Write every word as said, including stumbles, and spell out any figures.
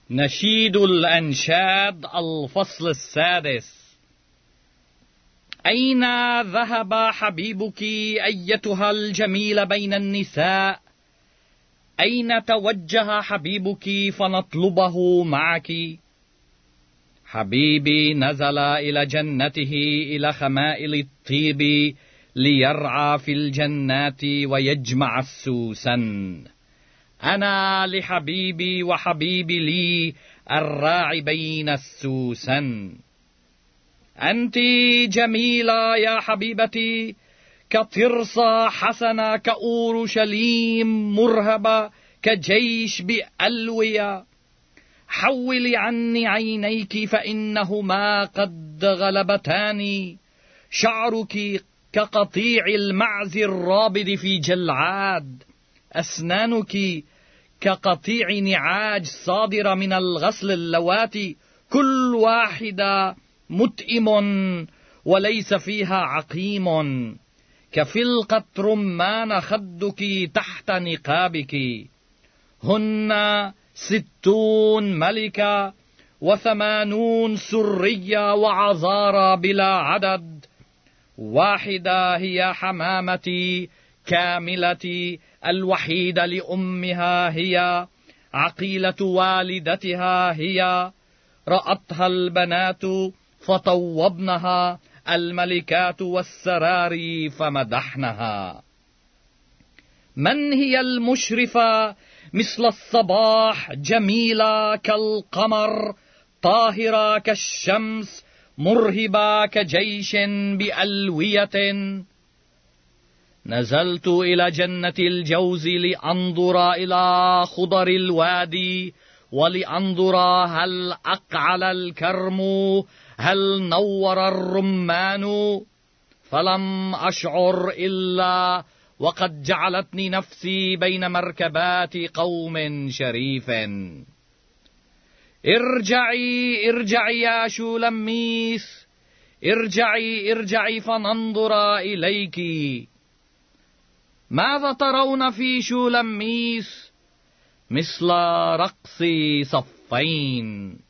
نشيد الأنشاد الفصل السادس. أين ذهب حبيبك أيتها الجميلة بين النساء؟ أين توجه حبيبك فنطلبه معك؟ حبيبي نزل إلى جنته إلى خمائل الطيب ليرعى في الجنات ويجمع السوسن. أنا لحبيبي وحبيبي لي الراعي بين السوسن. أنت جميلة يا حبيبتي كطرسة حسنة كأورشليم مرهبة كجيش بألوية. حولي عني عينيك فإنهما قد غلبتاني. شعرك كقطيع المعز الرابض في جلعاد. أسنانك كقطيع نعاج صادرة من الغسل اللواتي، كل واحدة متئم وليس فيها عقيم. كفلقة رمان خدك تحت نقابك. هن ستون ملكة وثمانون سرية وعذارى بلا عدد. واحدة هي حمامتي كاملتي الوحيدة لأمها هي، عقيلة والدتها هي. رأتها البنات فطوبنها، الملكات والسراري فمدحنها. من هي المشرفة مثل الصباح، جميلة كالقمر، طاهرة كالشمس، مرهبة كجيش بألوية؟ نزلت إلى جنة الجوز لأنظر إلى خضر الوادي، ولأنظر هل أقعل الكرم، هل نور الرمان. فلم أشعر إلا وقد جعلتني نفسي بين مركبات قوم شريف. ارجعي ارجعي يا شولميس، ارجعي ارجعي فننظر إليك. ماذا ترون في شولميس؟ مثل رقص صفين.